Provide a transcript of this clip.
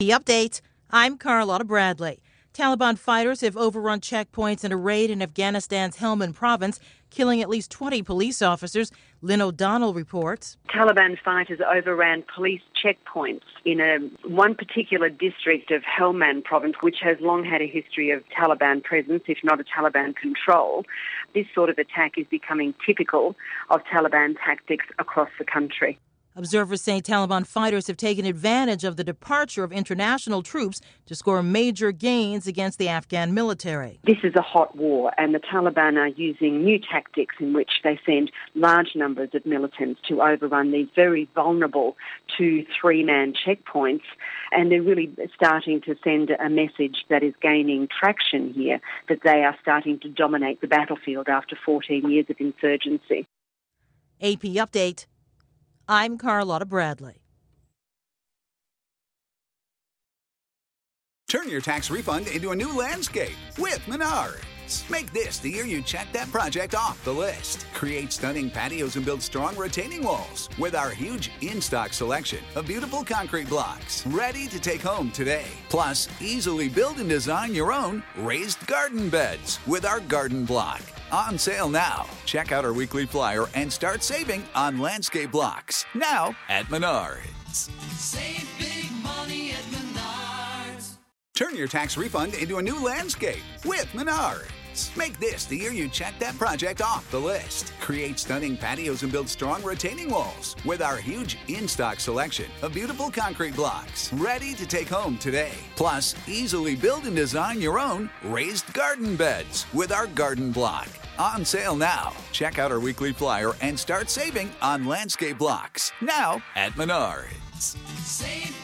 The update. I'm Carlotta Bradley. Taliban fighters have overrun checkpoints in a raid in Afghanistan's Helmand province, killing at least 20 police officers. Lynn O'Donnell reports. Taliban fighters overran police checkpoints in one particular district of Helmand province, which has long had a history of Taliban presence, if not a Taliban control. This sort of attack is becoming typical of Taliban tactics across the country. Observers say Taliban fighters have taken advantage of the departure of international troops to score major gains against the Afghan military. This is a hot war, and the Taliban are using new tactics in which they send large numbers of militants to overrun these very vulnerable 2-3-man checkpoints. And they're really starting to send a message that is gaining traction here, that they are starting to dominate the battlefield after 14 years of insurgency. AP Update. I'm Carlotta Bradley. Turn your tax refund into a new landscape with Menards. Make this the year you check that project off the list. Create stunning patios and build strong retaining walls with our huge in-stock selection of beautiful concrete blocks ready to take home today. Plus, easily build and design your own raised garden beds with our garden block. On sale now. Check out our weekly flyer and start saving on landscape blocks. Now at Menards. Save big money at Menards. Turn your tax refund into a new landscape with Menards. Make this the year you check that project off the list. Create stunning patios and build strong retaining walls with our huge in-stock selection of beautiful concrete blocks ready to take home today. Plus, easily build and design your own raised garden beds with our garden block. On sale now. Check out our weekly flyer and start saving on landscape blocks. Now at Menards. Save